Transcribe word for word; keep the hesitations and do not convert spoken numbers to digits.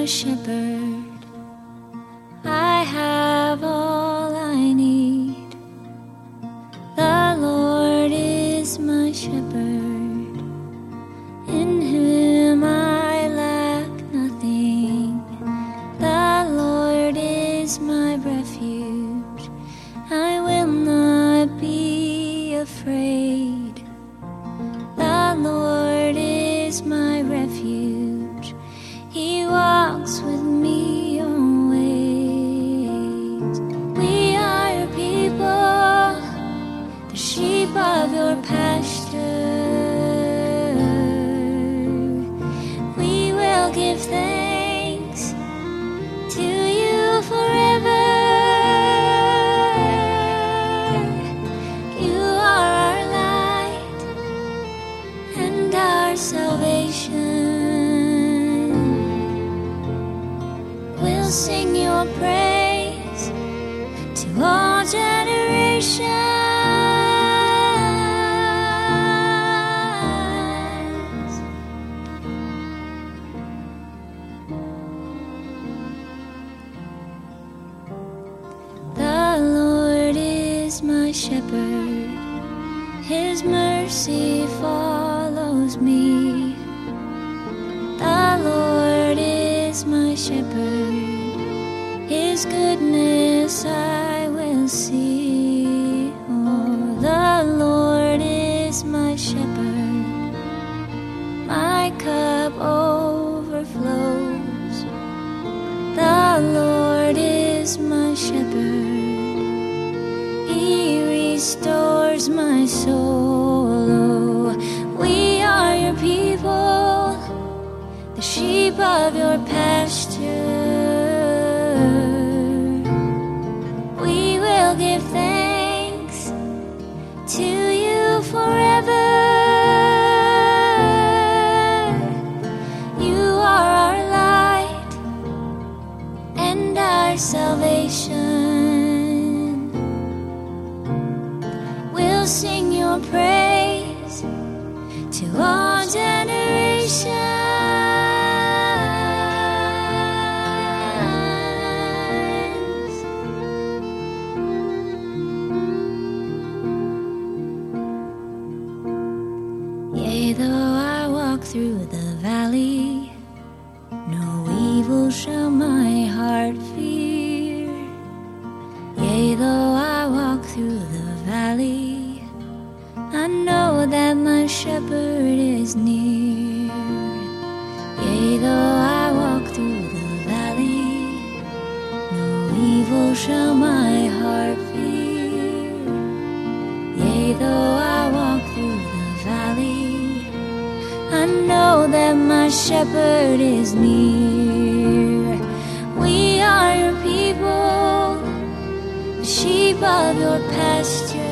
my shepherd. I have all I need. The Lord is my shepherd. In Him I lack nothing. The Lord is my refuge. I will not be afraid. The Lord is my refuge. He walks with me always. We are your people, the sheep of your pasture. We will give thanks to you forever. You are our light and our salvation. We'll sing your praise to all generations. The Lord is my shepherd. His mercy follows me. The Lord is my shepherd. His goodness I will see. Oh, the Lord is my shepherd. My cup overflows. The Lord is my shepherd. He restores my soul. Oh, we are your people, the sheep of your pasture. We will give thanks to you forever. You are our light and our salvation. We'll sing your praise to all generations. Yea, though I walk through the valley, no evil shall my heart fear. Yea, though I walk through the valley, I know that my shepherd is near. Yea, though I walk through the valley, no evil shall my heart fear. Yea, though I walk through the valley, I know that my shepherd is near. We are your people, the sheep of your pasture.